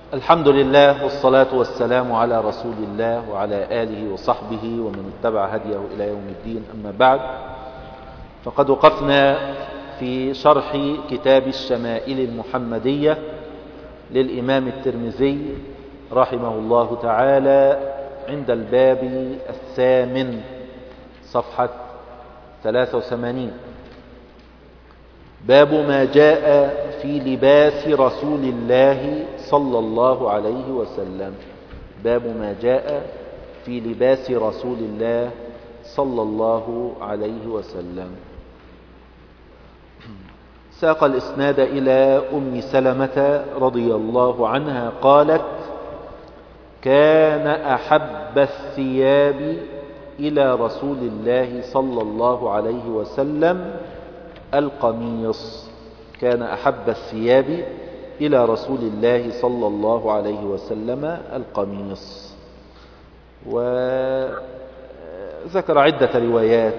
الحمد لله والصلاة والسلام على رسول الله وعلى آله وصحبه ومن اتبع هديه إلى يوم الدين. أما بعد، فقد وقفنا في شرح كتاب الشمائل المحمدية للإمام الترمذي رحمه الله تعالى عند الباب الثامن صفحة 83. باب ما جاء في لباس رسول الله صلى الله عليه وسلم. باب ما جاء في لباس رسول الله صلى الله عليه وسلم. ساق الإسناد إلى أم سلمة رضي الله عنها قالت: كان أحب الثياب إلى رسول الله صلى الله عليه وسلم القميص. كان أحب الثياب إلى رسول الله صلى الله عليه وسلم القميص. وذكر عدة روايات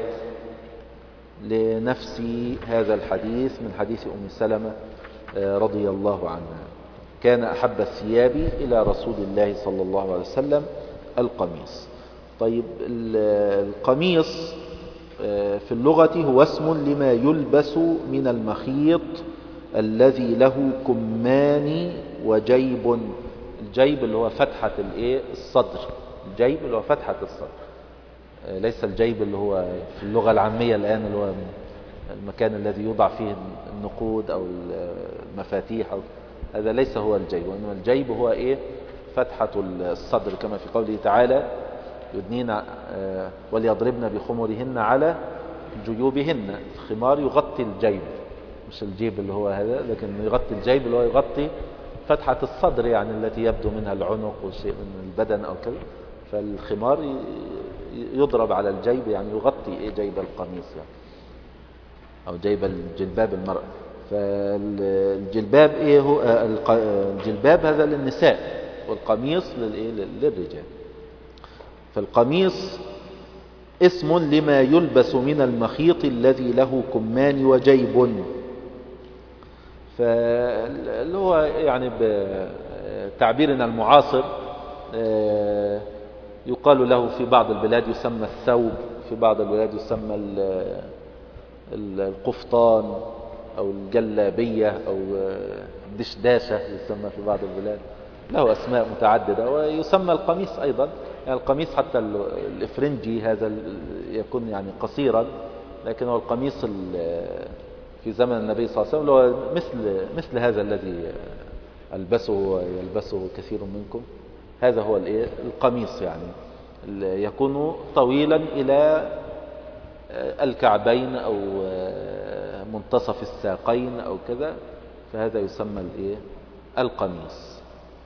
لنفس هذا الحديث من حديث أم سلمة رضي الله عنها. كان أحب الثياب إلى رسول الله صلى الله عليه وسلم القميص. طيب، القميص في اللغة هو اسم لما يلبس من المخيط الذي له كمان وجيب. الجيب اللي هو فتحة الصدر. الجيب اللي هو فتحة الصدر، ليس الجيب اللي هو في اللغة العامية الآن اللي هو المكان الذي يوضع فيه النقود أو المفاتيح هذا ليس هو الجيب، وإنما الجيب هو فتحة الصدر، كما في قوله تعالى: يدنين وليضربن بخمرهن على جيوبهن. الخمار يغطي الجيب، مش الجيب اللي هو هذا، لكن يغطي الجيب اللي هو يغطي فتحة الصدر، يعني التي يبدو منها العنق وشيء من البدن أو كذا. فالخمار يضرب على الجيب، يعني يغطي جيب القميص يعني، أو جيب الجلباب المرأة. فالجلباب هو الجلباب هذا للنساء، والقميص للرجال. فالقميص اسم لما يلبس من المخيط الذي له كمان وجيب، فاللي هو يعني بتعبيرنا المعاصر يقال له في بعض البلاد يسمى الثوب، في بعض البلاد يسمى القفطان أو الجلابية أو الدشداشة يسمى في بعض البلاد، له أسماء متعددة. ويسمى القميص أيضا، يعني القميص حتى الإفرنجي هذا يكون يعني قصيرا، لكن هو القميص في زمن النبي صلى الله عليه وسلم هو مثل هذا الذي يلبسه كثير منكم. هذا هو القميص، يعني يكون طويلا إلى الكعبين أو منتصف الساقين أو كذا، فهذا يسمى القميص.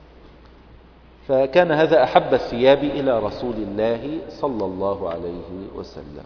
فكان هذا أحب الثياب إلى رسول الله صلى الله عليه وسلم.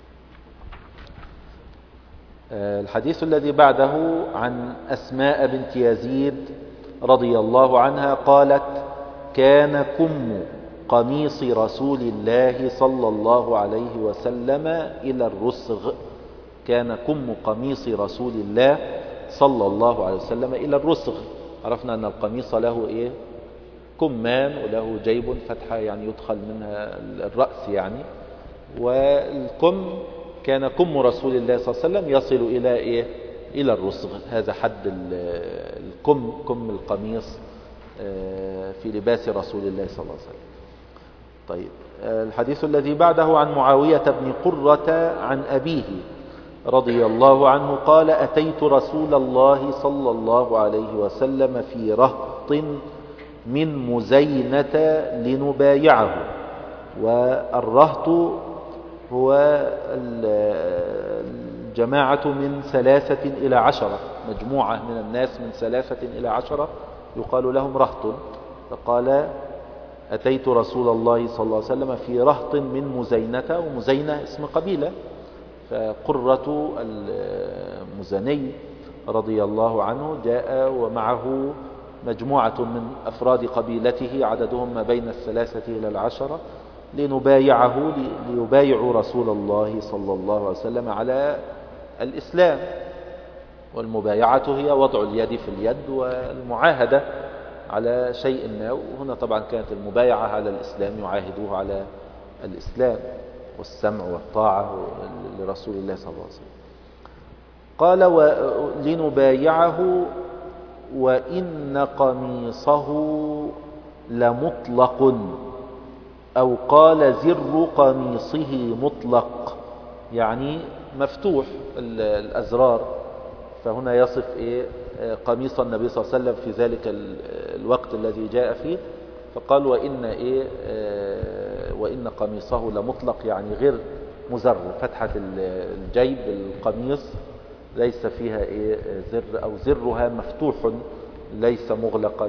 الحديث الذي بعده عن أسماء بنت يزيد رضي الله عنها قالت: كان كم قميص رسول الله صلى الله عليه وسلم إلى الرسغ. كان كم قميص رسول الله صلى الله عليه وسلم إلى الرسغ. عرفنا أن القميص له كمان وله جيب فتحة، يعني يدخل منها الرأس يعني. والكم كان كم رسول الله صلى الله عليه وسلم يصل إلى الرسغ. هذا حد الكم، كم القميص في لباس رسول الله صلى الله عليه وسلم. طيب، الحديث الذي بعده عن معاوية بن قرة عن أبيه رضي الله عنه قال: أتيت رسول الله صلى الله عليه وسلم في رهط من مزينة لنبايعه. والرهط هو الجماعة من 3 إلى 10، مجموعة من الناس من 3 إلى 10 يقال لهم رهط. فقال: أتيت رسول الله صلى الله عليه وسلم في رهط من مزينة، ومزينة اسم قبيلة. فقرة المزني رضي الله عنه جاء ومعه مجموعة من أفراد قبيلته عددهم ما بين 3 إلى 10 ليبايعوا رسول الله صلى الله عليه وسلم على الإسلام. والمبايعة هي وضع اليد في اليد والمعاهدة على شيء ما. وهنا طبعا كانت المبايعة على الإسلام، يعاهدوه على الإسلام والسمع والطاعة لرسول الله صلى الله عليه وسلم. قال لنبايعه وإن قميصه لمطلق، أو قال زر قميصه مطلق، يعني مفتوح الأزرار. فهنا يصف قميص النبي صلى الله عليه وسلم في ذلك الوقت الذي جاء فيه، فقال وإن قميصه لمطلق، يعني غير مزر. فتحة الجيب القميص ليس فيها زر، أو زرها مفتوح ليس مغلقا.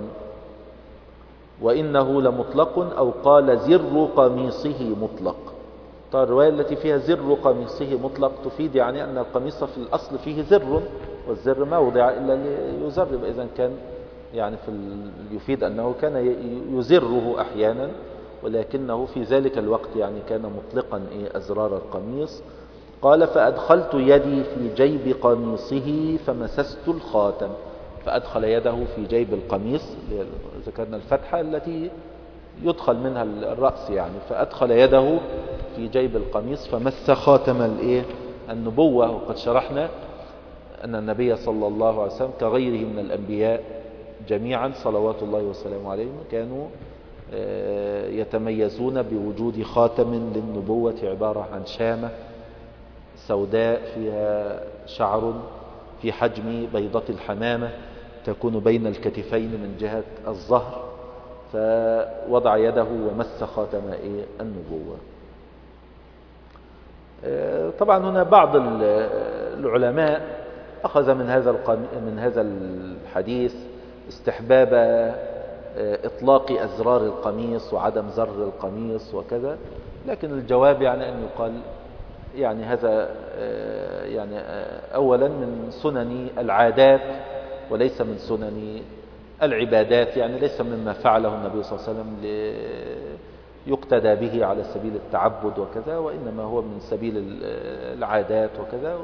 وإنه لمطلق، أو قال زر قميصه مطلق. طيب الرواية التي فيها زر قميصه مطلق تفيد يعني أن القميص في الأصل فيه زر، والزر ما وضع إلا ليزر. إذن كان يعني يفيد أنه كان يزره أحيانا، ولكنه في ذلك الوقت يعني كان مطلقا أزرار القميص. قال فأدخلت يدي في جيب قميصه فمسست الخاتم. فأدخل يده في جيب القميص، ذكرنا الفتحة التي يدخل منها الرأس يعني. فأدخل يده في جيب القميص فمس خاتم النبوة. وقد شرحنا أن النبي صلى الله عليه وسلم كغيره من الأنبياء جميعا صلوات الله وسلامه عليهم كانوا يتميزون بوجود خاتم للنبوة، عبارة عن شامة سوداء فيها شعر في حجم بيضة الحمامة، تكون بين الكتفين من جهة الظهر. فوضع يده ومس خاتم النبوة. طبعا هنا بعض العلماء أخذ من هذا الحديث استحباب إطلاق أزرار القميص وعدم زر القميص وكذا، لكن الجواب يعني أن يقال يعني هذا يعني أولا من سنن العادات وليس من سنن العبادات، يعني ليس مما فعله النبي صلى الله عليه وسلم يقتدى به على سبيل التعبد وكذا، وإنما هو من سبيل العادات وكذا.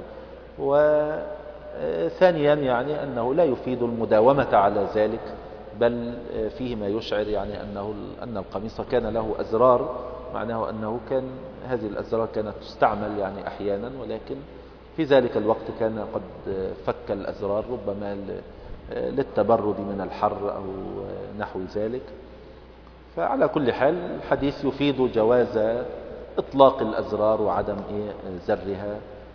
وثانيا يعني أنه لا يفيد المداومة على ذلك، بل فيه ما يشعر يعني أن القميص كان له أزرار، معناه أنه كان هذه الأزرار كانت تستعمل يعني أحيانا، ولكن في ذلك الوقت كان قد فك الأزرار ربما للتبرد من الحر أو نحو ذلك. فعلى كل حال الحديث يفيد جواز إطلاق الأزرار وعدم زرها،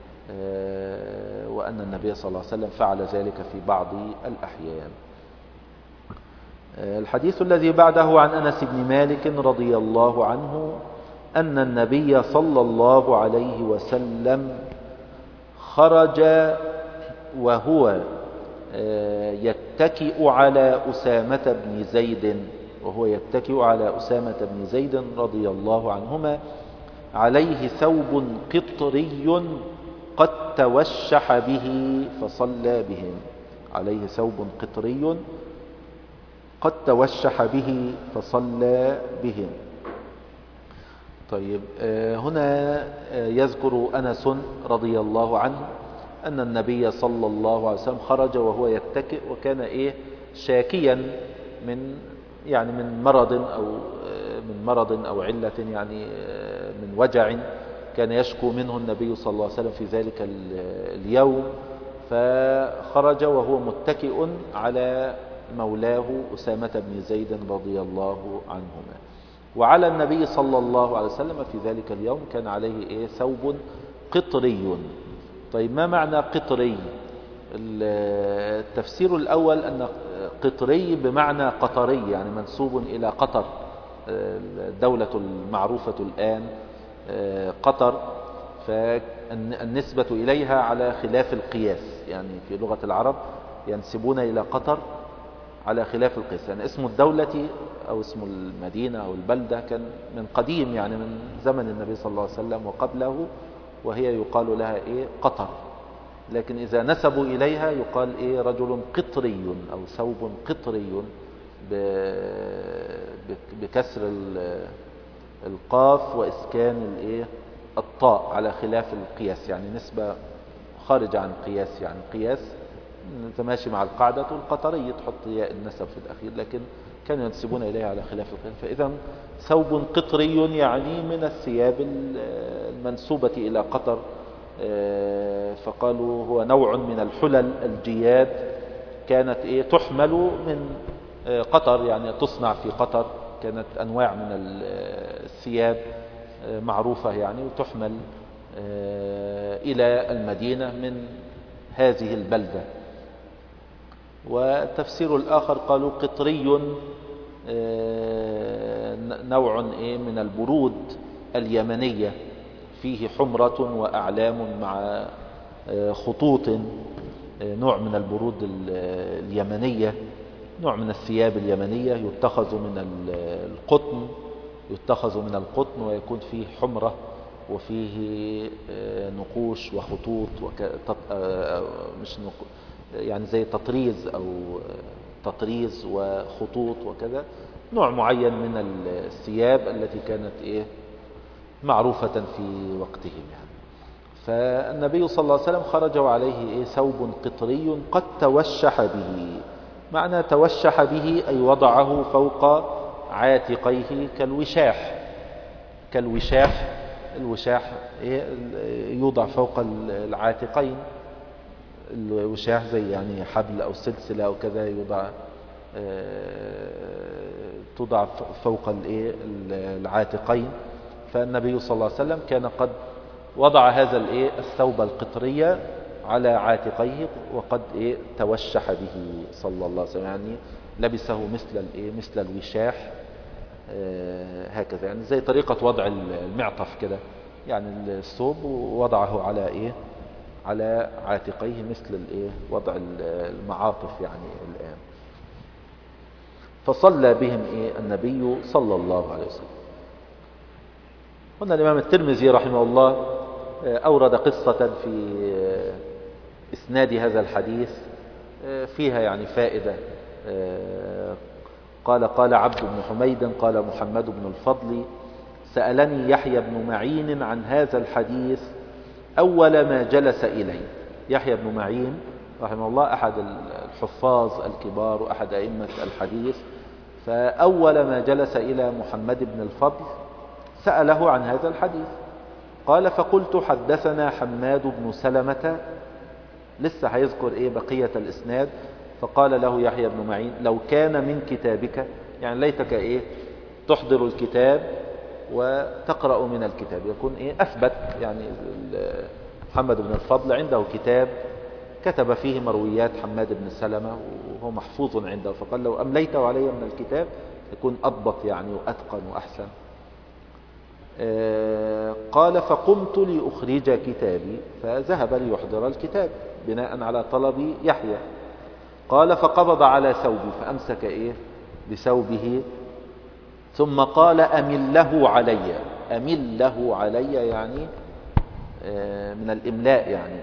وأن النبي صلى الله عليه وسلم فعل ذلك في بعض الأحيان. الحديث الذي بعده عن أنس بن مالك رضي الله عنه أن النبي صلى الله عليه وسلم خرج وهو يتكئ على أسامة بن زيد، رضي الله عنهما، عليه ثوب قطري قد توشح به فصلى بهم. عليه ثوب قطري قد توشح به فصلى بهم. طيب هنا يذكر أنس رضي الله عنه أن النبي صلى الله عليه وسلم خرج وهو يتكئ، وكان شاكيا من مرض أو علة، يعني من وجع كان يشكو منه النبي صلى الله عليه وسلم في ذلك اليوم. فخرج وهو متكئ على مولاه أسامة بن زيد رضي الله عنهما. وعلى النبي صلى الله عليه وسلم في ذلك اليوم كان عليه ثوب قطري. طيب ما معنى قطري؟ التفسير الأول أن قطري بمعنى قطري، يعني منسوب إلى قطر، الدولة المعروفة الآن قطر، فالنسبة إليها على خلاف القياس، يعني في لغة العرب ينسبون إلى قطر على خلاف القياس. يعني اسم الدولة أو اسم المدينة أو البلدة كان من قديم، يعني من زمن النبي صلى الله عليه وسلم وقبله، وهي يقال لها قطر. لكن إذا نسبوا إليها يقال رجل قطري أو ثوب قطري بكسر القاف وإسكان الطاء على خلاف القياس، يعني نسبة خارجة عن قياس، يعني قياس انت ماشي مع القاعدة تقول قطري تحط ياء النسب في الأخير، لكن كانوا ينسبون إليه على خلاف القيل. فإذا ثوب قطري يعني من الثياب المنسوبة إلى قطر، فقالوا هو نوع من الحلل الجياد كانت تحمل من قطر، يعني تصنع في قطر، كانت أنواع من الثياب معروفة يعني، وتحمل إلى المدينة من هذه البلدة. والتفسير الآخر قالوا قطري نوع من البرود اليمنية، فيه حمرة وأعلام مع خطوط، نوع من البرود اليمنية، نوع من الثياب اليمنية يتخذ من القطن ويكون فيه حمرة وفيه نقوش وخطوط مش يعني زي تطريز وخطوط وكذا، نوع معين من الثياب التي كانت معروفة في وقتهم يعني. فالنبي صلى الله عليه وسلم خرج عليه ثوب قطري قد توشح به. معنى توشح به أي وضعه فوق عاتقيه كالوشاح. الوشاح يوضع فوق العاتقين، الوشاح زي يعني حبل أو سلسلة أو كذا، توضع فوق العاتقين. فالنبي صلى الله عليه وسلم كان قد وضع هذا الثوب القطري على عاتقيه، وقد توشح به صلى الله عليه وسلم، يعني لبسه مثل الوشاح هكذا، يعني زي طريقة وضع المعطف كده، يعني الثوب وضعه على عاتقيه مثل وضع المعاطف يعني الآن. فصلى بهم النبي صلى الله عليه وسلم. هنا الإمام الترمذي رحمه الله أورد قصة في إسناد هذا الحديث فيها يعني فائدة. قال عبد بن حميد قال محمد بن الفضل سألني يحيى بن معين عن هذا الحديث أول ما جلس إلي. يحيى بن معين رحمه الله أحد الحفاظ الكبار وأحد أئمة الحديث، فأول ما جلس إلى محمد بن الفضل سأله عن هذا الحديث. قال فقلت حدثنا حماد بن سلمة، لسه هيذكر بقية الإسناد. فقال له يحيى بن معين لو كان من كتابك، يعني ليتك تحضر الكتاب وتقرأ من الكتاب، يكون أثبت. يعني محمد بن الفضل عنده كتاب كتب فيه مرويات حماد بن سلمة وهو محفوظ عنده، فقال لو أمليته علي من الكتاب يكون أضبط يعني وأتقن وأحسن. قال فقمت لأخرج كتابي، فذهب ليحضر الكتاب بناء على طلب يحيى. قال فقبض على ثوبي، فأمسك بثوبه، ثم قال أمله علي. أمله علي يعني من الإملاء، يعني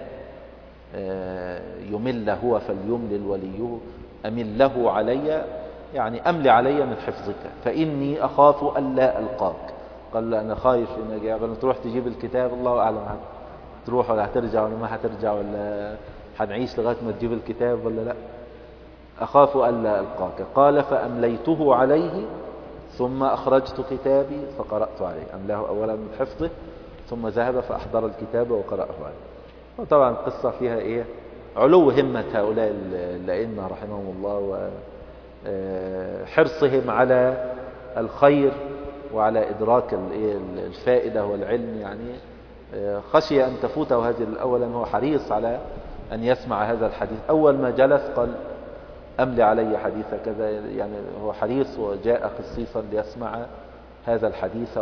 يمل هو فليملل وليه. أمله علي يعني أملي علي من حفظك، فإني أخاف ألا ألقاك. قال له أنا خايف إنك قبل تروح تجيب الكتاب، الله أعلم هتروح ولا هترجع ولا ما هترجع، ولا هنعيش لغاية ما تجيب الكتاب ولا لا. أخاف ألا ألقاك. قال فأمليته عليه ثم أخرجت كتابي فقرأت عليه. أملاه أولا من حفظه ثم ذهب فأحضر الكتاب وقرأه عليه. وطبعا القصة فيها علو همة هؤلاء الأئمة رحمهم الله وحرصهم على الخير وعلى إدراك الفائدة والعلم، يعني خشي أن تفوته هذه. أولا هو حريص على أن يسمع هذا الحديث. أول ما جلس قال أملي علي حديث كذا، يعني هو حريص وجاء خصيصا ليسمع هذا الحديث،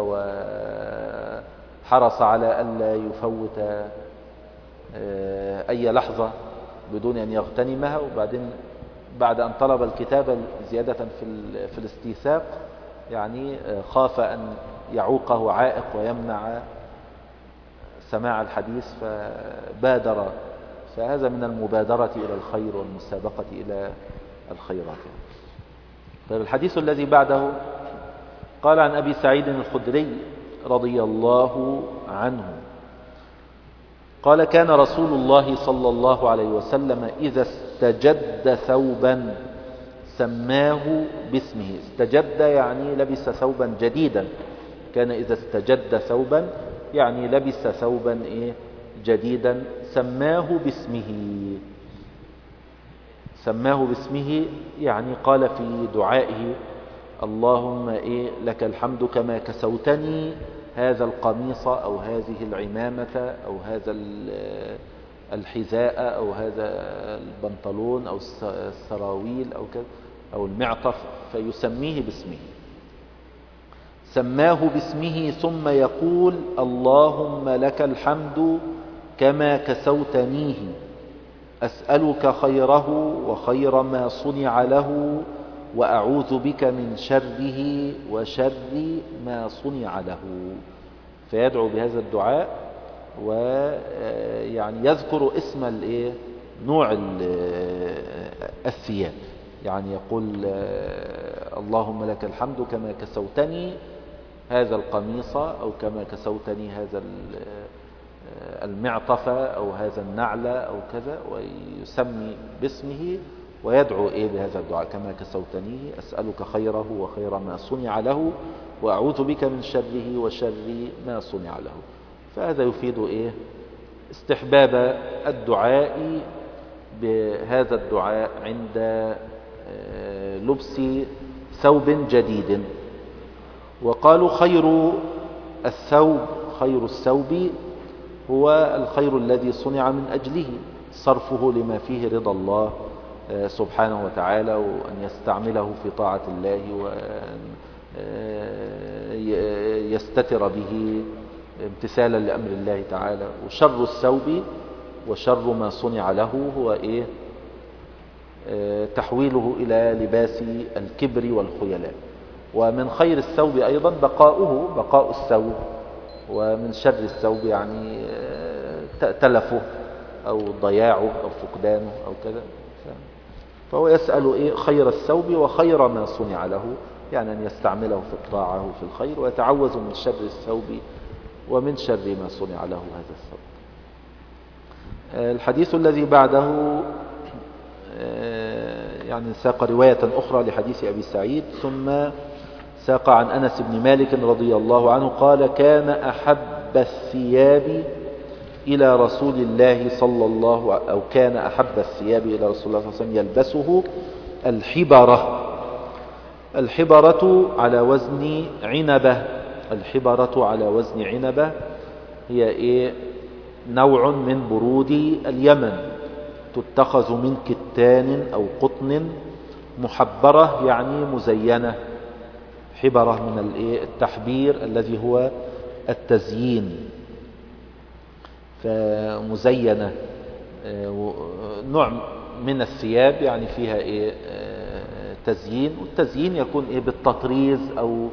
وحرص على ألا يفوت أي لحظة بدون أن يغتنمها. وبعدين بعد أن طلب الكتاب زيادة في الاستيثاق، يعني خاف أن يعوقه عائق ويمنع سماع الحديث فبادر. فهذا من المبادرة إلى الخير والمسابقة إلى الخيرات. طيب الحديث الذي بعده قال عن أبي سعيد الخدري رضي الله عنه قال كان رسول الله صلى الله عليه وسلم إذا استجد ثوبا سماه باسمه. استجد يعني لبس ثوبا جديدا. كان إذا استجد ثوبا يعني لبس ثوبا جديدا سماه باسمه. سماه باسمه يعني قال في دعائه اللهم لك الحمد كما كسوتني هذا القميص أو هذه العمامة أو هذا الحذاء أو هذا البنطلون أو السراويل أو كذا أو المعطف، فيسميه باسمه. سماه باسمه ثم يقول اللهم لك الحمد كما كسوتنيه أسألك خيره وخير ما صنع له وأعوذ بك من شره وشر ما صنع له. فيدعو بهذا الدعاء ويعني يذكر اسم نوع الثياب، يعني يقول اللهم لك الحمد كما كسوتني هذا القميص أو كما كسوتني هذا المعطف أو هذا النعل أو كذا، ويسمي باسمه ويدعو بهذا الدعاء كما كسوتنيه أسألك خيره وخير ما صنع له وأعوذ بك من شره وشر ما صنع له. فهذا يفيد استحباب الدعاء بهذا الدعاء عند لبس ثوب جديد. وقالوا خير الثوب هو الخير الذي صنع من أجله، صرفه لما فيه رضا الله سبحانه وتعالى، وأن يستعمله في طاعة الله وأن يستتر به امتثالا لأمر الله تعالى. وشر الثوب وشر ما صنع له هو تحويله إلى لباس الكبر والخيلاء. ومن خير الثوب أيضا بقاء الثوب، ومن شر الثوب يعني تلفه أو ضياعه أو فقدانه أو كذا. فهو يسأل خير الثوب وخير ما صنع له، يعني أن يستعمله في الطاعة وفي الخير، ويتعوذ من شر الثوب ومن شر ما صنع له هذا الثوب. الحديث الذي بعده يعني ساق رواية أخرى لحديث أبي سعيد، ثم ساق عن أنس بن مالك رضي الله عنه قال كان أحب الثياب إلى رسول الله صلى الله أو كان أحب الثياب إلى رسول الله صلى الله عليه وسلم يلبسه الحبرة. الحبرة على وزن عنبة. الحبرة على وزن عنبة هي نوع من برود اليمن، تتخذ من كتان أو قطن، محبرة يعني مزينة. حبرة من التحبير الذي هو التزيين، فمزينة نوع من الثياب يعني فيها تزيين. والتزيين يكون بالتطريز أو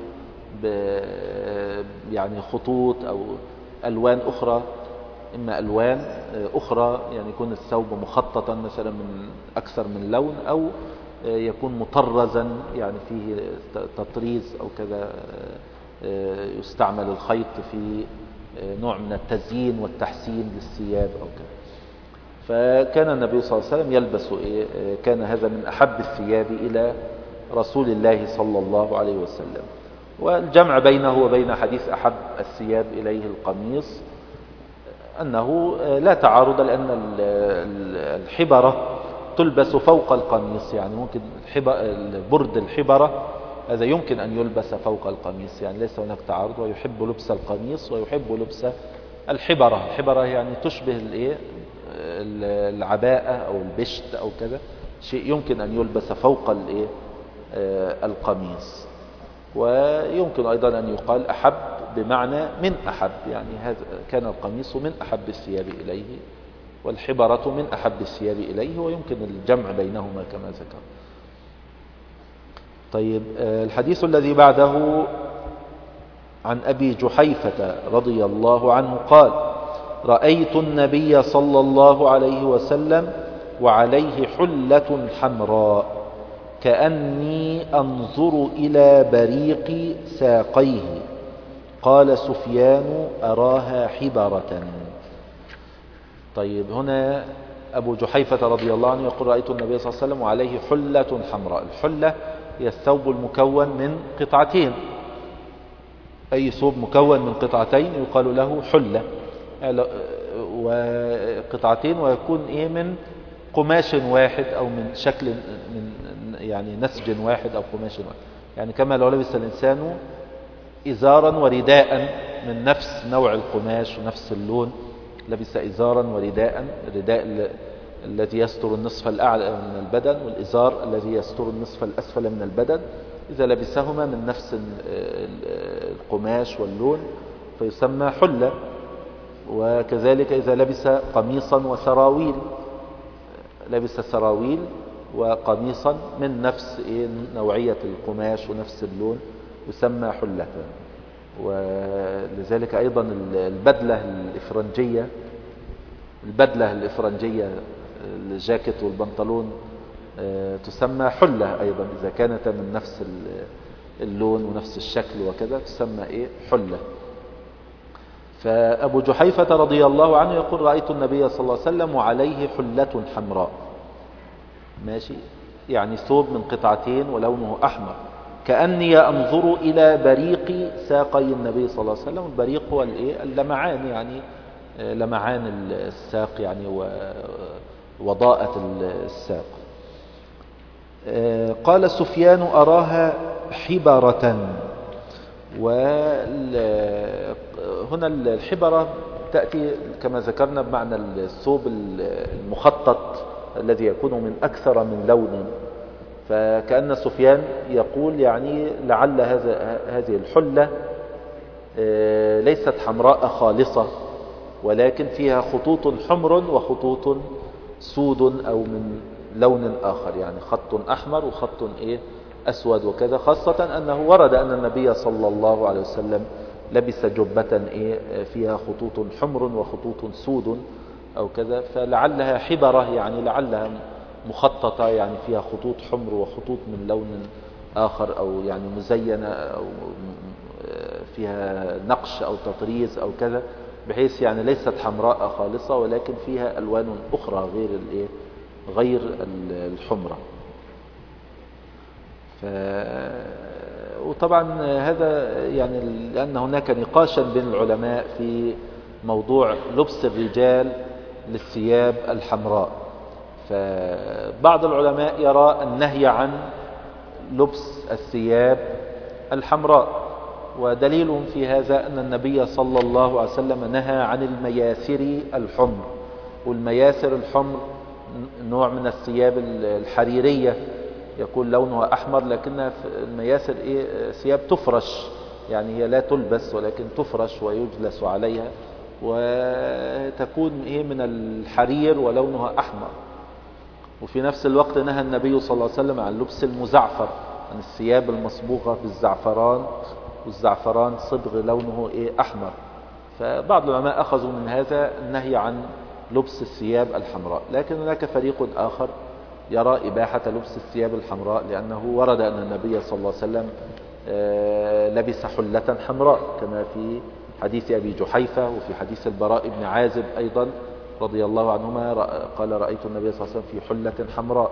يعني خطوط أو ألوان أخرى، إما ألوان أخرى يعني يكون الثوب مخططا مثلا من أكثر من لون، أو يكون مطرزا يعني فيه تطريز أو كذا، يستعمل الخيط في نوع من التزيين والتحسين للثياب أو كذا. فكان النبي صلى الله عليه وسلم يلبس كان هذا من أحب الثياب إلى رسول الله صلى الله عليه وسلم. والجمع بينه وبين حديث أحب الثياب إليه القميص أنه لا تعارض، لأن الحبرة تلبس فوق القميص، يعني ممكن برد الحبرة هذا يمكن أن يلبس فوق القميص، يعني ليس هناك تعارض. ويحب لبس القميص ويحب لبس الحبرة. الحبرة يعني تشبه العباءة أو البشت أو كذا، شيء يمكن أن يلبس فوق القميص. ويمكن أيضا أن يقال أحب بمعنى من أحب، يعني هذا كان القميص من أحب الثياب إليه والحبرة من أحب الثياب إليه، ويمكن الجمع بينهما كما ذكر. طيب، الحديث الذي بعده عن أبي جحيفة رضي الله عنه قال رأيت النبي صلى الله عليه وسلم وعليه حلة حمراء كأني أنظر إلى بريق ساقيه. قال سفيان أراها حبرة. طيب هنا أبو جحيفة رضي الله عنه يقول رأيت النبي صلى الله عليه وسلم وعليه حلة حمراء. الحلة هي الثوب المكون من قطعتين، أي ثوب مكون من قطعتين يقال له حلة، وقطعتين ويكون من قماش واحد أو من شكل من يعني نسج واحد أو قماش واحد، يعني كما لو لبس الإنسان إزارا ورداء من نفس نوع القماش ونفس اللون، لبس إزارا ورداء، الرداء الذي يستر النصف الأعلى من البدن والإزار الذي يستر النصف الأسفل من البدن، إذا لبسهما من نفس القماش واللون فيسمى حلة. وكذلك إذا لبس قميصا وسراويل، لبس سراويل وقميصا من نفس نوعية القماش ونفس اللون يسمى حلة. ولذلك أيضا البدلة الإفرنجية الجاكيت والبنطلون تسمى حلة أيضا إذا كانت من نفس اللون ونفس الشكل وكذا تسمى حلة. فأبو جحيفة رضي الله عنه يقول رأيت النبي صلى الله عليه وسلم وعليه حلة حمراء، ماشي، يعني ثوب من قطعتين ولونه أحمر، كأني أنظر إلى بريق ساقي النبي صلى الله عليه وسلم. البريق هو اللمعان، يعني لمعان الساق يعني ووضاءة الساق. قال سفيان أراها حبرة. وهنا الحبرة تأتي كما ذكرنا بمعنى الثوب المخطط الذي يكون من أكثر من لون، فكأن سفيان يقول يعني لعل هذه الحلة ليست حمراء خالصة ولكن فيها خطوط حمر وخطوط سود أو من لون آخر، يعني خط أحمر وخط أسود وكذا، خاصة أنه ورد أن النبي صلى الله عليه وسلم لبس جبة فيها خطوط حمر وخطوط سود أو كذا، فلعلها حبرة يعني لعلها مخططة يعني فيها خطوط حمر وخطوط من لون آخر، أو يعني مزينة أو فيها نقش أو تطريز أو كذا، بحيث يعني ليست حمراء خالصة ولكن فيها ألوان أخرى غير الحمرة. وطبعا هذا يعني لأن هناك نقاشا بين العلماء في موضوع لبس الرجال للثياب الحمراء، فبعض العلماء يرى النهي عن لبس الثياب الحمراء، ودليل في هذا أن النبي صلى الله عليه وسلم نهى عن المياسر الحمر. والمياسر الحمر نوع من الثياب الحريرية يكون لونها أحمر، لكنها المياسر ثياب تفرش، يعني هي لا تلبس ولكن تفرش ويجلس عليها وتكون من الحرير ولونها أحمر. وفي نفس الوقت نهى النبي صلى الله عليه وسلم عن لبس المزعفر، عن الثياب المصبوغة بالزعفران، والزعفران صبغ لونه أحمر. فبعض العلماء أخذوا من هذا النهي عن لبس الثياب الحمراء، لكن هناك فريق آخر يرى إباحة لبس الثياب الحمراء، لأنه ورد أن النبي صلى الله عليه وسلم لبس حلة حمراء كما في حديث أبي جحيفة، وفي حديث البراء بن عازب أيضا رضي الله عنهما قال رأيت النبي صلى الله عليه وسلم في حلة حمراء.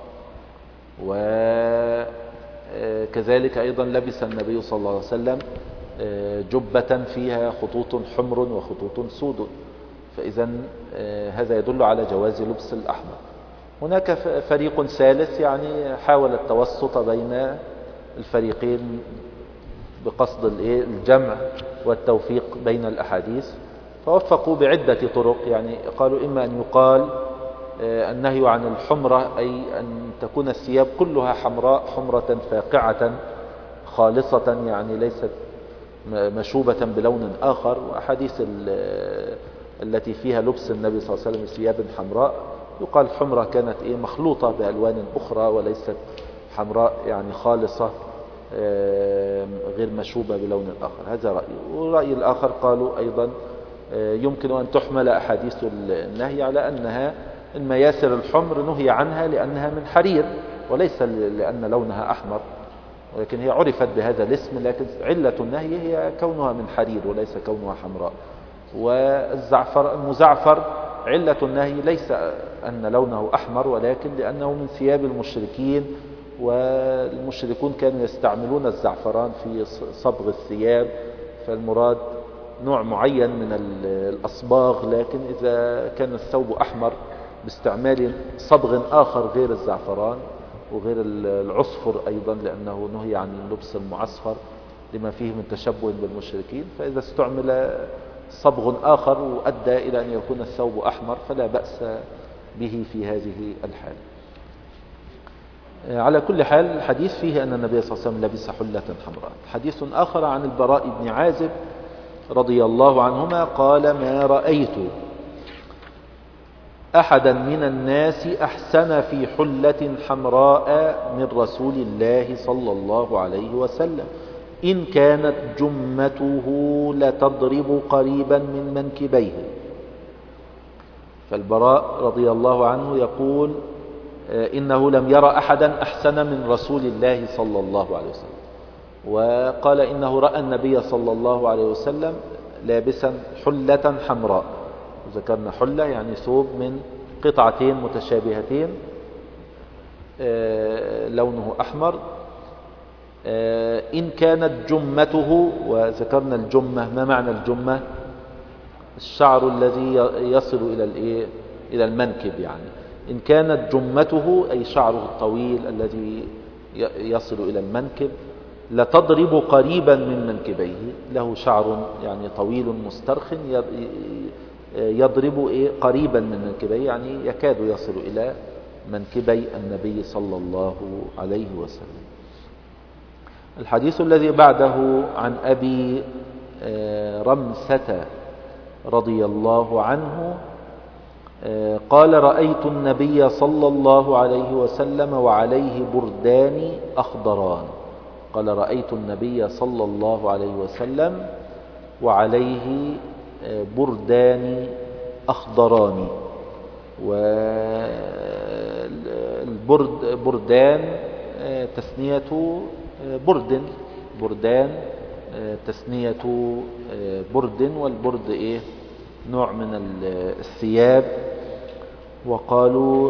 وكذلك أيضا لبس النبي صلى الله عليه وسلم جبة فيها خطوط حمر وخطوط سود، فإذا هذا يدل على جواز لبس الأحمر. هناك فريق ثالث يعني حاول التوسط بين الفريقين بقصد الجمع والتوفيق بين الأحاديث، فوفقوا بعدة طرق. يعني قالوا إما أن يقال النهي عن الحمرة أي أن تكون الثياب كلها حمراء حمرة فاقعة خالصة، يعني ليست مشوبة بلون آخر. وأحاديث التي فيها لبس النبي صلى الله عليه وسلم ثياب حمراء يقال حمرة كانت مخلوطة بألوان أخرى وليست حمراء يعني خالصة غير مشوبة بلون آخر. هذا رأي. والرأي الآخر قالوا أيضا يمكن أن تحمل أحاديث النهي على أنها المياسر الحمر نهي عنها لأنها من حرير وليس لأن لونها أحمر، ولكن هي عرفت بهذا الاسم، لكن علة النهي هي كونها من حرير وليس كونها حمراء. والمزعفر علة النهي ليس أن لونه أحمر، ولكن لأنه من ثياب المشركين، والمشركون كانوا يستعملون الزعفران في صبغ الثياب، فالمراد نوع معين من الأصباغ. لكن إذا كان الثوب أحمر باستعمال صبغ آخر غير الزعفران وغير العصفر أيضا، لأنه نهي عن لبس المعصفر لما فيه من تشبه بالمشركين، فإذا استعمل صبغ آخر وأدى إلى أن يكون الثوب أحمر فلا بأس به في هذه الحال. على كل حال الحديث فيه أن النبي صلى الله عليه وسلم لبس حلة حمراء. حديث آخر عن البراء بن عازب رضي الله عنهما قال: ما رأيت أحدا من الناس أحسن في حلة حمراء من رسول الله صلى الله عليه وسلم، إن كانت جمته لتضرب قريبا من منكبيه. فالبراء رضي الله عنه يقول إنه لم يرى أحدا أحسن من رسول الله صلى الله عليه وسلم، وقال إنه رأى النبي صلى الله عليه وسلم لابسا حلة حمراء. ذكرنا حلة يعني ثوب من قطعتين متشابهتين لونه أحمر. إن كانت جمته، وذكرنا الجمة، ما معنى الجمة؟ الشعر الذي يصل إلى المنكب، يعني إن كانت جمته أي شعره الطويل الذي يصل إلى المنكب، لتضرب قريبا من منكبيه، له شعر يعني طويل مسترخٍ يضرب قريبا من منكبيه، يعني يكاد يصل إلى منكبي النبي صلى الله عليه وسلم. الحديث الذي بعده عن أبي رمسة رضي الله عنه قال: رأيت النبي صلى الله عليه وسلم وعليه بردان أخضران. قال: رأيت النبي صلى الله عليه وسلم وعليه بردان أخضران. والبرد بردان تثنية بردان تثنية برد، والبرد نوع من الثياب. وقالوا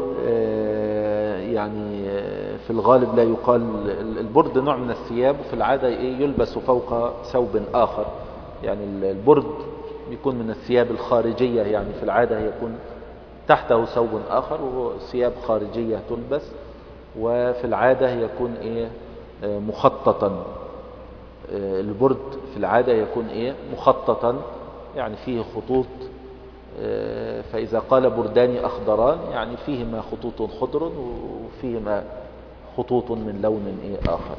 يعني في الغالب لا يقال البرد نوع من الثياب، وفي العادة يلبس فوق ثوب آخر، يعني البرد يكون من الثياب الخارجية، يعني في العادة يكون تحته ثوب آخر وهو ثياب خارجية تلبس، وفي العادة يكون مخططا. البرد في العادة يكون مخططا، يعني فيه خطوط، فإذا قال بردان أخضران يعني فيهما خطوط خضر وفيهما خطوط من لون آخر.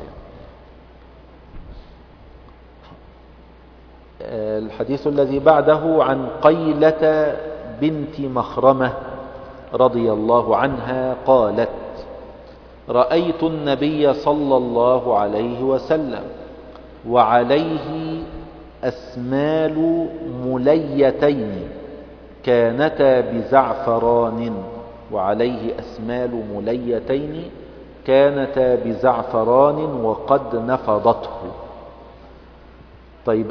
الحديث الذي بعده عن قيلة بنت مخرمة رضي الله عنها قالت: رأيت النبي صلى الله عليه وسلم وعليه أسمال مليتين كانتا بزعفران. وعليه أسمال مليتين كانتا بزعفران وقد نفضته. طيب،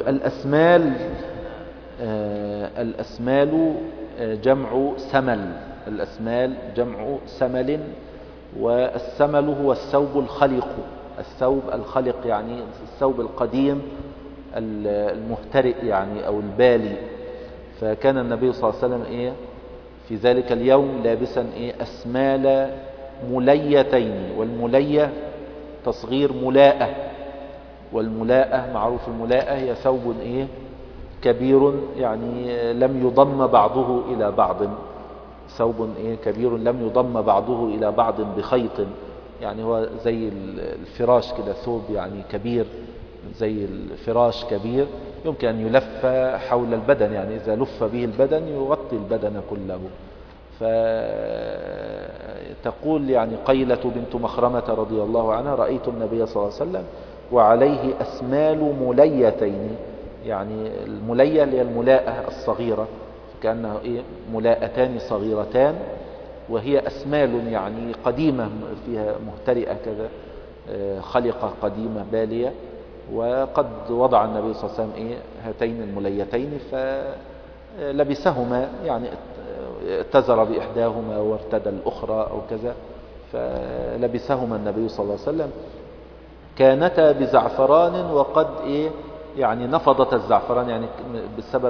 الأسمال جمع سمل. الأسمال جمع سمل، والسمل هو الثوب الخلق. الثوب الخلق يعني الثوب القديم المهترئ يعني أو البالي. فكان النبي صلى الله عليه وسلم في ذلك اليوم لابسا أسمال مليتين. والملية تصغير ملاءة، والملاءة معروف، الملاءة هي ثوب كبير يعني لم يضم بعضه إلى بعض، ثوب كبير لم يضم بعضه إلى بعض بخيط، يعني هو زي الفراش كده، ثوب يعني كبير زي الفراش كبير يمكن أن يلف حول البدن، يعني إذا لف به البدن يغطي البدن كله. فتقول يعني قيلة بنت مخرمة رضي الله عنها: رأيت النبي صلى الله عليه وسلم وعليه أسمال مليتين، يعني الملية اللي هي الملاءة الصغيرة، كأنها ملاءتان صغيرتان، وهي أسمال يعني قديمة فيها مهترئة كذا، خلقة قديمة بالية. وقد وضع النبي صلى الله عليه وسلم هاتين المليتين فلبسهما، يعني اتزر بإحداهما وارتدى الأخرى أو كذا، فلبسهما النبي صلى الله عليه وسلم. كانتا بزعفران وقد يعني نفضت الزعفران، يعني بسبب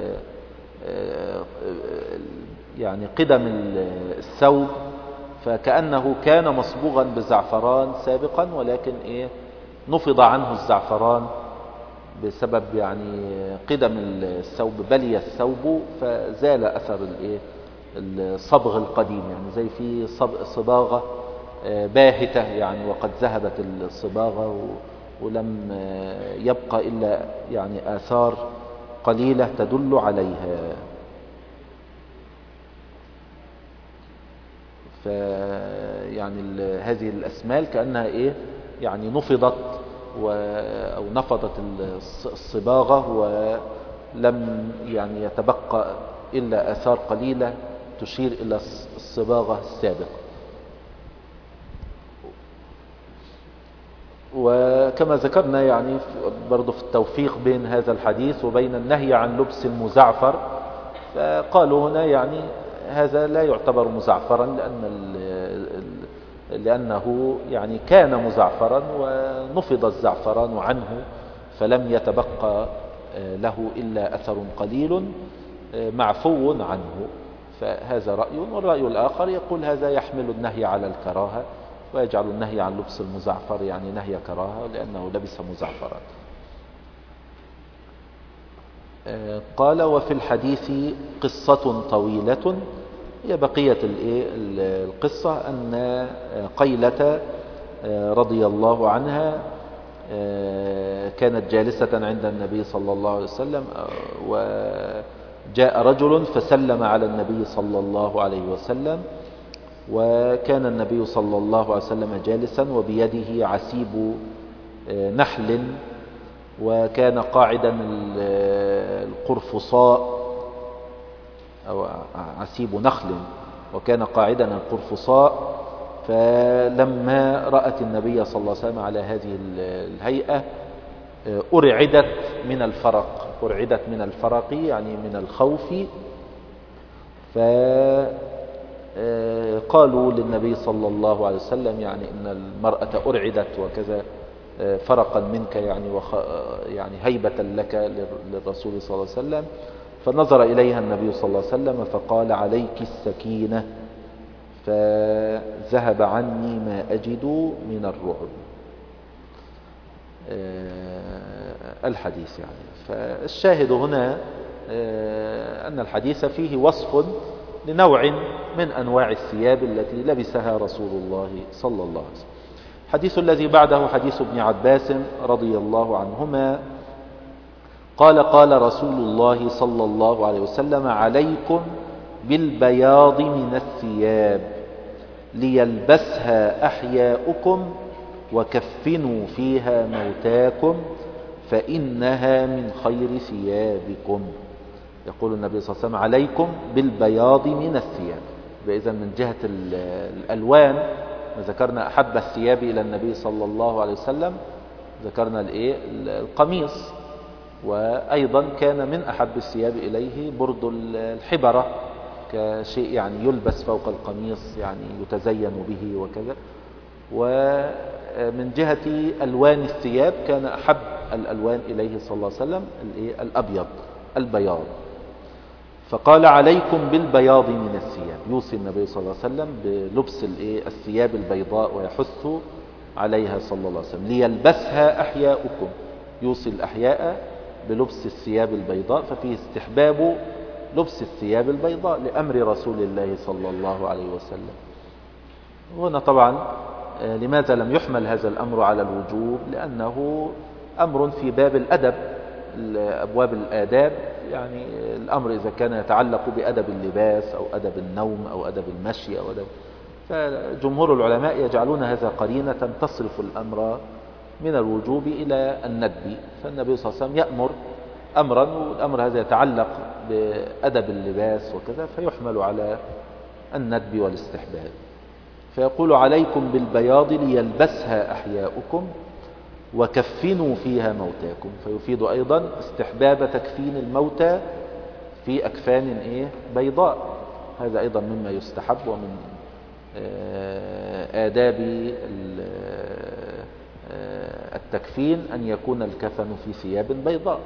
يعني قدم الثوب، فكأنه كان مصبوغا بزعفران سابقا، ولكن نفض عنه الزعفران بسبب يعني قدم الثوب، بلي الثوب فزال أثر الصبغ القديم، يعني زي في صباغة باهتة يعني وقد ذهبت الصباغة ولم يبقى إلا يعني آثار قليلة تدل عليها. فيعني هذه الأسمال كأنها يعني نفضت أو نفضت الصباغة ولم يعني يتبقى إلا آثار قليلة تشير إلى الصباغة السابقة. وكما ذكرنا يعني برضو في التوفيق بين هذا الحديث وبين النهي عن لبس المزعفر، فقالوا هنا يعني هذا لا يعتبر مزعفرا لأنه يعني كان مزعفرا ونفض الزعفران عنه فلم يتبقى له إلا أثر قليل معفو عنه. فهذا رأي، والرأي الآخر يقول هذا يحمل النهي على الكراهة ويجعل النهي عن لبس المزعفر يعني نهي كراهة لأنه لبس مزعفرا. قال وفي الحديث قصة طويلة، هي بقية القصة أن قيلة رضي الله عنها كانت جالسة عند النبي صلى الله عليه وسلم، وجاء رجل فسلم على النبي صلى الله عليه وسلم، وكان النبي صلى الله عليه وسلم جالسا وبيده عسيب نحل، وكان قاعدا القرفصاء أو عسيب نخل، وكان قاعدا القرفصاء. فلما رأت النبي صلى الله عليه وسلم على هذه الهيئة أرعدت من الفرق، أرعدت من الفرق يعني من الخوف. فقالوا للنبي صلى الله عليه وسلم يعني إن المرأة أرعدت وكذا فرقا منك يعني يعني هيبة لك للرسول صلى الله عليه وسلم. فنظر إليها النبي صلى الله عليه وسلم فقال عليك السكينة، فذهب عني ما أجد من الرعب. الحديث يعني، فالشاهد هنا أن الحديث فيه وصف لنوع من أنواع الثياب التي لبسها رسول الله صلى الله عليه وسلم. الحديث الذي بعده حديث ابن عباس رضي الله عنهما قال قال رسول الله صلى الله عليه وسلم عليكم بالبياض من الثياب ليلبسها أحياؤكم وكفنوا فيها موتاكم فإنها من خير ثيابكم. يقول النبي صلى الله عليه وسلم عليكم بالبياض من الثياب. إذا من جهة الألوان ذكرنا أحب الثياب إلى النبي صلى الله عليه وسلم، ذكرنا القميص، وأيضا كان من أحب الثياب إليه برد الحبرة كشيء يعني يلبس فوق القميص يعني يتزين به وكذا. ومن جهة ألوان الثياب كان أحب الألوان إليه صلى الله عليه وسلم الأبيض البياض. فقال عليكم بالبياض من الثياب، يوصي النبي صلى الله عليه وسلم بلبس الثياب البيضاء ويحث عليها صلى الله عليه وسلم. ليلبسها أحياؤكم، يوصي الأحياء بلبس الثياب البيضاء، ففيه استحباب لبس الثياب البيضاء لأمر رسول الله صلى الله عليه وسلم. هنا طبعا لماذا لم يحمل هذا الأمر على الوجوب؟ لأنه أمر في باب الأدب، أبواب الآداب، يعني الأمر إذا كان يتعلق بأدب اللباس أو أدب النوم أو أدب المشي أو أدب، فجمهور العلماء يجعلون هذا قرينة تصرف الأمر من الوجوب إلى الندب. فالنبي صلى الله عليه وسلم يأمر أمرا والأمر هذا يتعلق بأدب اللباس وكذا، فيحمل على الندب والاستحباب. فيقول عليكم بالبياض ليلبسها أحياؤكم وكفنوا فيها موتاكم، فيفيد أيضا استحباب تكفين الموتى في أكفان بيضاء، هذا أيضا مما يستحب، ومن آداب التكفين أن يكون الكفن في ثياب بيضاء،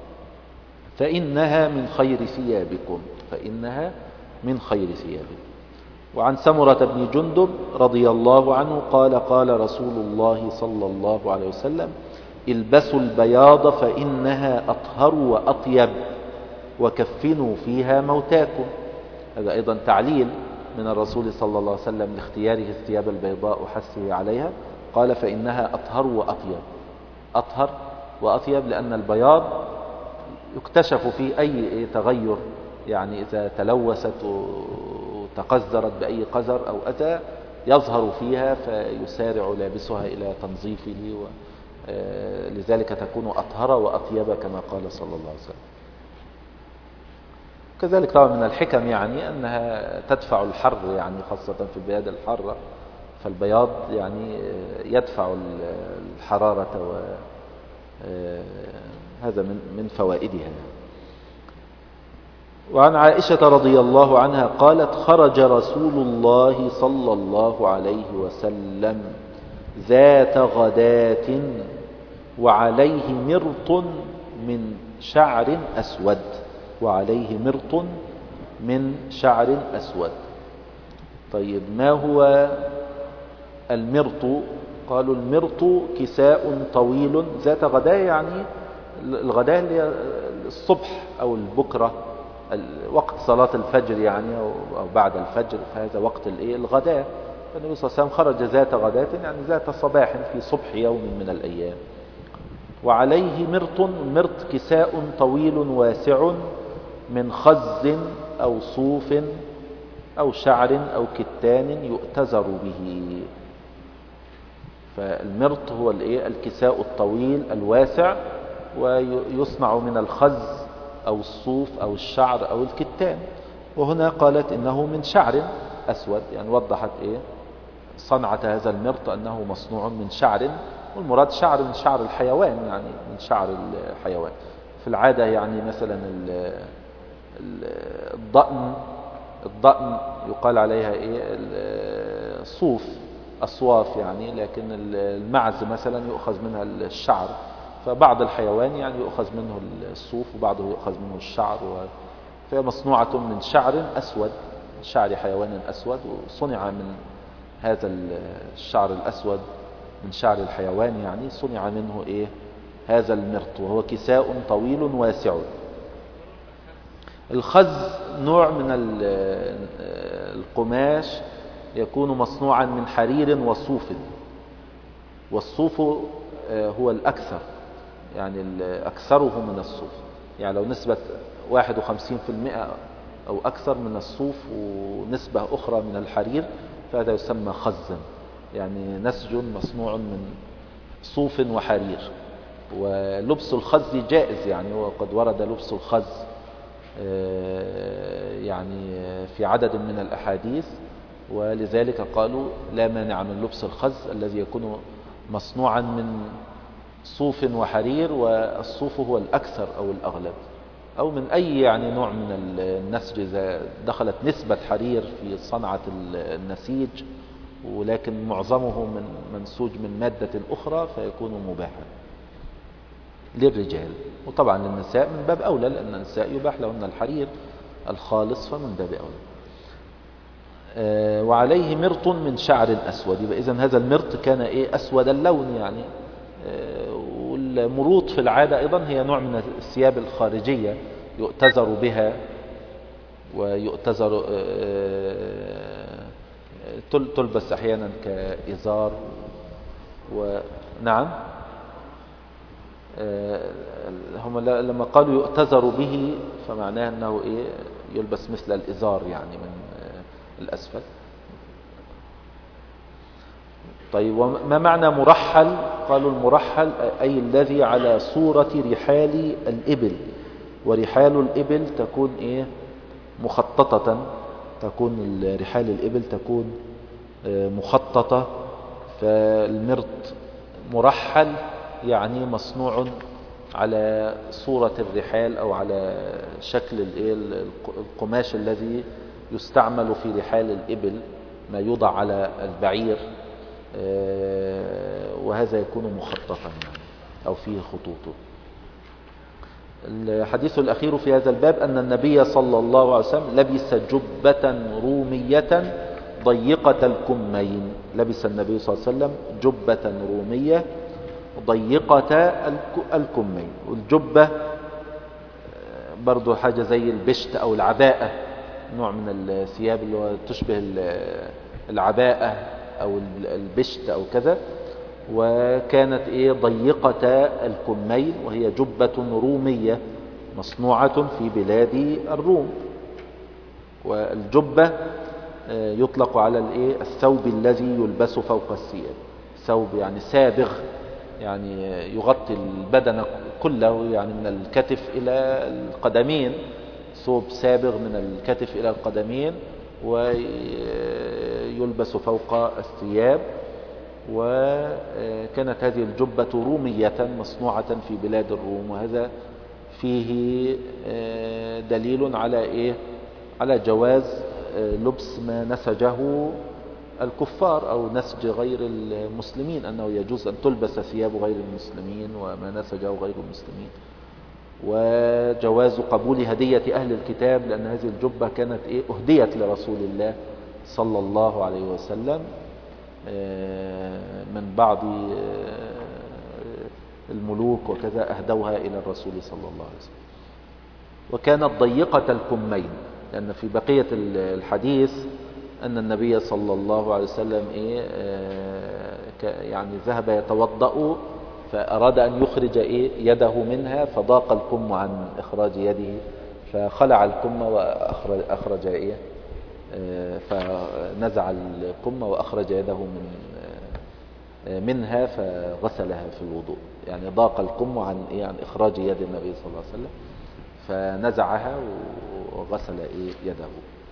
فإنها من خير ثيابكم، فإنها من خير ثيابكم. وعن سمرة بن جندب رضي الله عنه قال قال رسول الله صلى الله عليه وسلم: البسوا البياض فإنها أطهر وأطيب، وكفنوا فيها موتاكم. هذا أيضا تعليل من الرسول صلى الله عليه وسلم لاختياره الثياب البيضاء وحثه عليها. قال فإنها أطهر وأطيب، أطهر وأطيب، لأن البياض يكتشف فيه أي تغير، يعني إذا تلوثت وتقذرت بأي قذر أو أذى يظهر فيها فيسارع لابسها إلى تنظيفه، لذلك تكون أطهر وأطيب كما قال صلى الله عليه وسلم. كذلك طبعا من الحكم يعني أنها تدفع الحر، يعني خاصة في البلاد الحارة، فالبياض يعني يدفع الحرارة، وهذا من فوائدها. وعن عائشة رضي الله عنها قالت: خرج رسول الله صلى الله عليه وسلم ذات غداة وعليه مرط من شعر أسود، وعليه مرط من شعر أسود. طيب، ما هو المرط؟ قالوا المرط كساء طويل ذات غداة، يعني الغداة اللي هي الصبح أو البكرة، وقت صلاة الفجر يعني، أو بعد الفجر، فهذا وقت الغداة. فالنبي صلى الله عليه وسلم خرج ذات غداة، يعني ذات صباح في صبح يوم من الأيام. وعليه مرط كساء طويل واسع من خز أو صوف أو شعر أو كتان يؤتزر به. فالمرط هو الكساء الطويل الواسع، ويصنع من الخز أو الصوف أو الشعر أو الكتان. وهنا قالت إنه من شعر أسود، يعني وضحت صنعة هذا المرط أنه مصنوع من شعر، والمراد شعر من شعر الحيوان، يعني من شعر الحيوان. في العادة يعني مثلا الضأن يقال عليها صوف، أصواف يعني، لكن المعز مثلا يؤخذ منها الشعر. فبعض الحيوان يعني يؤخذ منه الصوف، وبعضه يؤخذ منه الشعر، فهي مصنوعة من شعر أسود، شعر حيوان أسود، وصنع من هذا الشعر الأسود من شعر الحيوان، يعني صنع منه هذا المرط، وهو كساء طويل واسع. الخز نوع من القماش يكون مصنوعا من حرير وصوف، والصوف هو الأكثر، يعني أكثره من الصوف، يعني لو نسبة 51% أو أكثر من الصوف ونسبة أخرى من الحرير، فهذا يسمى خزا، يعني نسج مصنوع من صوف وحرير. ولبس الخز جائز، يعني وقد ورد لبس الخز يعني في عدد من الأحاديث، ولذلك قالوا لا مانع من لبس الخز الذي يكون مصنوعا من صوف وحرير، والصوف هو الأكثر أو الأغلب، أو من أي يعني نوع من النسج إذا دخلت نسبة حرير في صنعة النسيج، ولكن معظمه منسوج من مادة أخرى فيكون مباحا للرجال. وطبعا للنساء من باب أولى، لأن النساء يباح لهن الحرير الخالص، فمن باب أولى. وعليه مرط من شعر أسود، يبقى إذن هذا المرط كان أسود اللون يعني. والمروط في العادة أيضا هي نوع من الثياب الخارجية يؤتزر بها، ويؤتزر تلبس أحيانا كإزار. ونعم، هم لما قالوا يؤتزر به فمعناه أنه يلبس مثل الإزار يعني من الأسفل. طيب، وما معنى مرحل؟ قالوا المرحل أي الذي على صورة رحال الإبل، ورحال الإبل تكون مخططة، تكون رحال الإبل تكون مخططة. فالمرط مرحل يعني مصنوع على صورة الرحال أو على شكل القماش الذي يستعمل في رحال الإبل، ما يوضع على البعير، وهذا يكون مخططا يعني أو فيه خطوطه. الحديث الأخير في هذا الباب أن النبي صلى الله عليه وسلم لبس جبة رومية ضيقة الكمين. لبس النبي صلى الله عليه وسلم جبة رومية ضيقة الكمين. والجبة برضو حاجة زي البشت أو العباءة، نوع من الثياب اللي هو تشبه العباءة أو البشت أو كذا، وكانت ضيقة الكمين، وهي جبة رومية مصنوعة في بلاد الروم. والجبة يطلق على الثوب الذي يلبس فوق الثياب، ثوب يعني سابغ، يعني يغطي البدن كله، يعني من الكتف إلى القدمين، ثوب سابغ من الكتف إلى القدمين، ويلبس فوق الثياب. وكانت هذه الجبة رومية مصنوعة في بلاد الروم، وهذا فيه دليل على على جواز لبس ما نسجه الكفار أو نسج غير المسلمين، أنه يجوز أن تلبس ثياب غير المسلمين وما نسجه غير المسلمين. وجواز قبول هدية أهل الكتاب، لأن هذه الجبة كانت أهديت لرسول الله صلى الله عليه وسلم من بعض الملوك وكذا، أهدوها إلى الرسول صلى الله عليه وسلم. وكانت ضيقة الكمين، لأن في بقية الحديث أن النبي صلى الله عليه وسلم يعني ذهب يتوضأ، فأراد أن يخرج يده منها، فضاق الكم عن إخراج يده، فخلع الكم وأخرج فنزع الكم وأخرج يده منها فغسلها في الوضوء. يعني ضاق الكم عن إخراج يد النبي صلى الله عليه وسلم، فنزعها وغسل يده.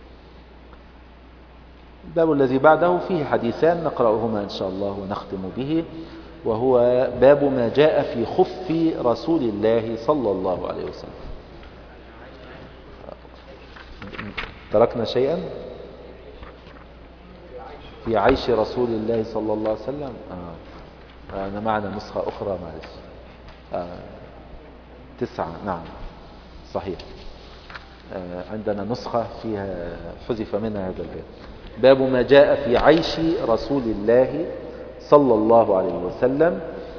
الباب الذي بعده فيه حديثان نقرأهما إن شاء الله ونختم به، وهو باب ما جاء في خف رسول الله صلى الله عليه وسلم. تركنا شيئا في عيش رسول الله صلى الله عليه وسلم. أنا معنا نسخة أخرى، معلش. 9، نعم صحيح، عندنا نسخة فيها حذف منها هذا الباب. باب ما جاء في عيش رسول الله صلى الله عليه وسلم.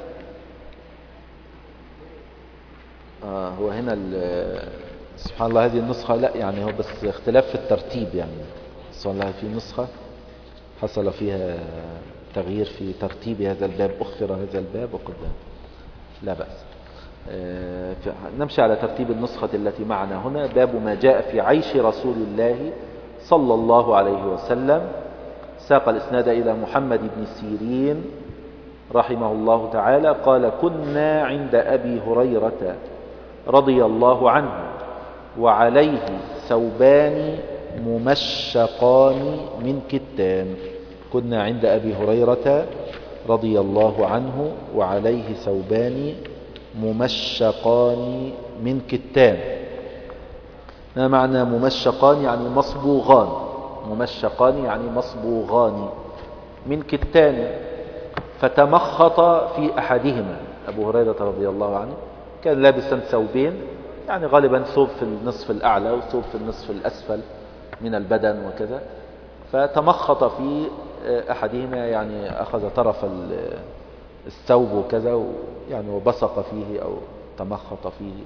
هو هنا سبحان الله هذه النسخة لا، يعني هو بس اختلاف في الترتيب، يعني سبحان الله في نسخة حصل فيها تغيير في ترتيب هذا الباب، أخر هذا الباب وقدم، لا بأس. نمشي على ترتيب النسخة التي معنا هنا. باب ما جاء في عيش رسول الله صلى الله عليه وسلم. ساق الإسناد إلى محمد بن سيرين رحمه الله تعالى قال: كنا عند أبي هريرة رضي الله عنه وعليه ثوبان ممشقان من كتان. كنا عند أبي هريرة رضي الله عنه وعليه ثوبان ممشقان من كتان. ما معنى ممشقان؟ يعني مصبوغان. ممشقان يعني مصبوغان من كتان. فتمخط في أحدهما. أبو هريرة رضي الله عنه كان لابسا ثوبين، يعني غالبا ثوب في النصف الأعلى وثوب في النصف الأسفل من البدن وكذا. فتمخط في أحدهما، يعني أخذ طرف الثوب وكذا، يعني وبصق فيه أو تمخط فيه.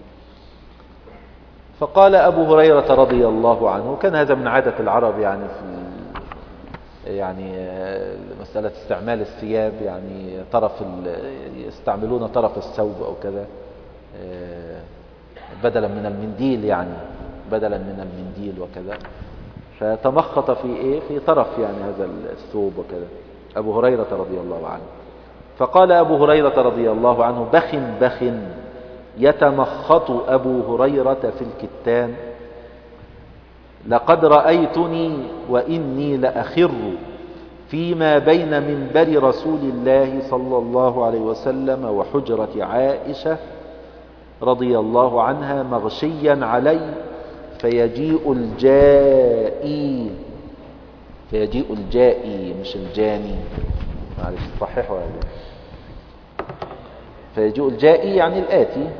فقال أبو هريرة رضي الله عنه، كان هذا من عادة العرب يعني يعني مسألة استعمال الثياب، يعني يستعملون طرف الثوب أو كذا بدلا من المنديل، يعني بدلا من المنديل وكذا. فتمخط في طرف يعني هذا الثوب وكذا أبو هريرة رضي الله عنه. فقال أبو هريرة رضي الله عنه: بخ بخ يتمخط أبو هريرة في الكتان، لقد رأيتني وإني لأخر فيما بين منبر رسول الله صلى الله عليه وسلم وحجرة عائشة رضي الله عنها مغشيا علي، فيجيء الجائي. فيجيء الجائي مش الجاني، معلش صححوا هذا. فيجيء الجائي يعني الآتي.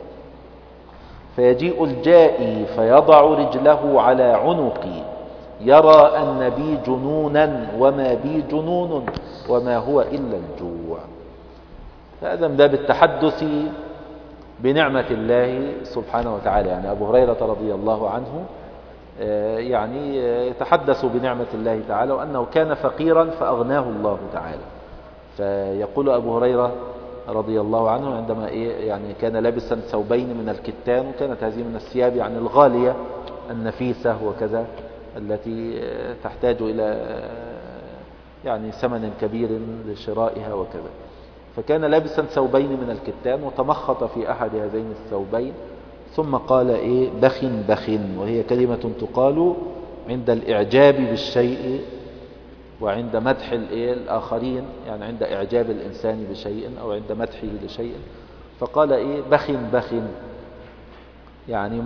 فيجيء الجائي فيضع رجله على عنقي يرى أن بي جنونا وما بي جنون وما هو إلا الجوع. هذا من باب التحدث بنعمة الله سبحانه وتعالى. يعني أبو هريرة رضي الله عنه يعني يتحدث بنعمة الله تعالى وأنه كان فقيرا فأغناه الله تعالى. فيقول أبو هريرة رضي الله عنه عندما يعني كان لابسا ثوبين من الكتان، وكانت هذه من الثياب يعني الغالية النفيسة وكذا، التي تحتاج إلى يعني ثمن كبير لشرائها وكذا. فكان لابسا ثوبين من الكتان وتمخط في أحد هذين الثوبين، ثم قال بخ بخ، وهي كلمة تقال عند الإعجاب بالشيء وعند مدح الآخرين، يعني عند إعجاب الإنسان بشيء أو عند مدحه لشيء. فقال بخ بخ، يعني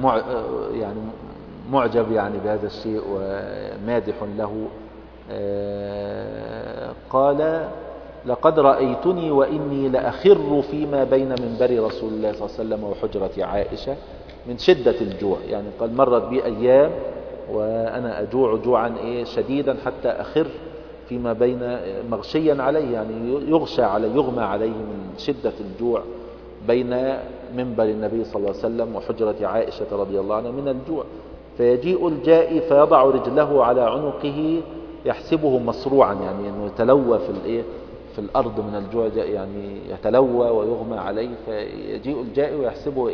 معجب يعني بهذا الشيء ومادح له. قال لقد رأيتني وإني لأخر فيما بين منبر رسول الله صلى الله عليه وسلم وحجرة عائشة من شدة الجوع. يعني قال مرت بي أيام وأنا أجوع جوعا شديدا حتى أخر فيما بين مغشيا عليه، يعني يغشى عليه يغمى عليه من شدة الجوع بين منبر النبي صلى الله عليه وسلم وحجرة عائشة رضي الله عنها من الجوع. فيجيء الجائي فيضع رجله على عنقه يحسبه مصروعا، يعني أنه يتلوى في الأرض من الجوع، يعني يتلوى ويغمى عليه. فيجيء الجائي ويحسبه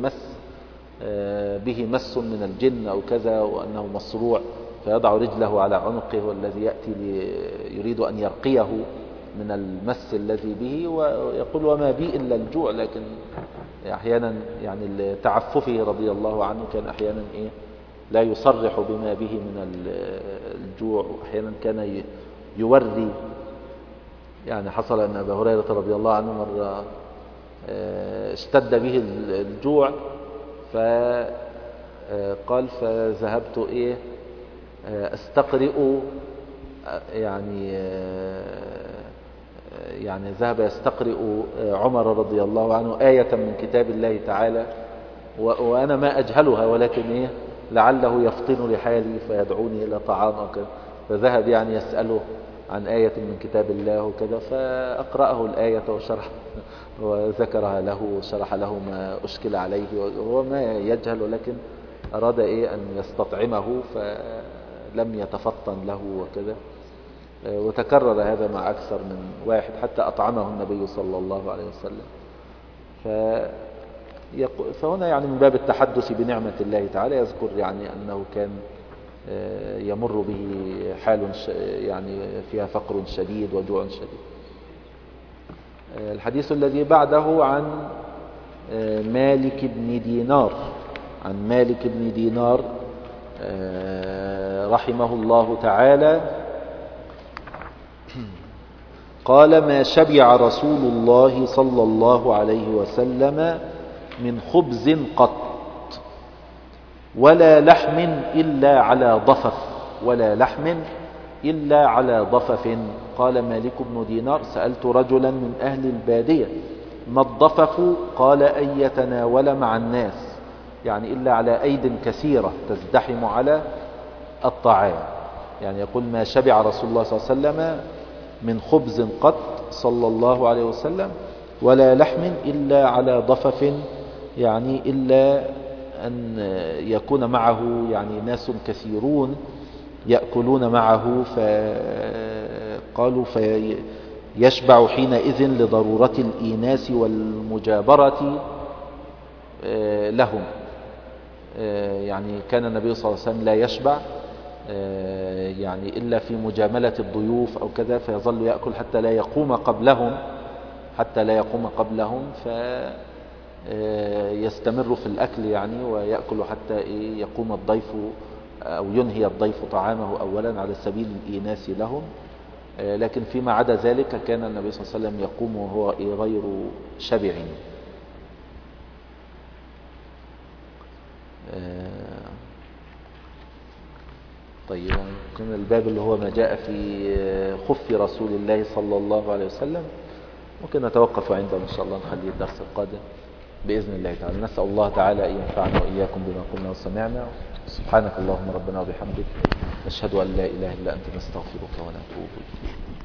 به مس من الجن أو كذا وأنه مصروع، فيضع رجله على عنقه، والذي يأتي يريد أن يرقيه من المس الذي به، ويقول وما بي إلا الجوع. لكن أحيانا يعني تعففه رضي الله عنه كان أحيانا لا يصرح بما به من الجوع، وأحيانا كان يوري. يعني حصل أن أبا هريرة رضي الله عنه مرة اشتد به الجوع، فقال فذهبت استقرئ، يعني ذهب يستقرئ عمر رضي الله عنه آية من كتاب الله تعالى، وأنا ما أجهلها، ولكن لعله يفطن لحالي فيدعوني إلى طعام أو كذا. فذهب يعني يسأله عن آية من كتاب الله وكذا، فأقرأه الآية وذكرها له وشرح له ما أشكل عليه، وهو ما يجهل، ولكن أراد أن يستطعمه فلم يتفطن له وكذا. وتكرر هذا مع أكثر من واحد حتى أطعمه النبي صلى الله عليه وسلم. فهنا يعني من باب التحدث بنعمة الله تعالى يذكر يعني أنه كان يمر به حال يعني فيها فقر شديد وجوع شديد. الحديث الذي بعده عن مالك بن دينار، عن مالك بن دينار رحمه الله تعالى قال ما شبع رسول الله صلى الله عليه وسلم من خبز قط ولا لحم إلا على ضفف، ولا لحم إلا على ضفف. قال مالك بن دينار سألت رجلا من أهل البادية ما الضفف؟ قال أن يتناول مع الناس، يعني إلا على أيد كثيرة تزدحم على الطعام. يعني يقول ما شبع رسول الله صلى الله عليه وسلم من خبز قط صلى الله عليه وسلم ولا لحم إلا على ضفف، يعني إلا أن يكون معه يعني ناس كثيرون يأكلون معه. فقالوا فيشبع حينئذ لضرورة الإيناس والمجابرة لهم. يعني كان النبي صلى الله عليه وسلم لا يشبع يعني إلا في مجاملة الضيوف أو كذا، فيظل يأكل حتى لا يقوم قبلهم فيستمر في الأكل يعني، ويأكل حتى يقوم الضيف أو ينهي الضيف طعامه أولا على سبيل الإيناس لهم. لكن فيما عدا ذلك كان النبي صلى الله عليه وسلم يقوم وهو غير شبع. طيب ممكن الباب اللي هو ما جاء في خف رسول الله صلى الله عليه وسلم ممكن نتوقف عنده إن شاء الله، نخليه الدرس القادم بإذن الله تعالى. نسأل الله تعالى أن ينفعنا وإياكم بما قلنا وسمعنا. سبحانك اللهم ربنا وبحمدك، نشهد أن لا إله إلا أنت، نستغفرك ونتوب إليك.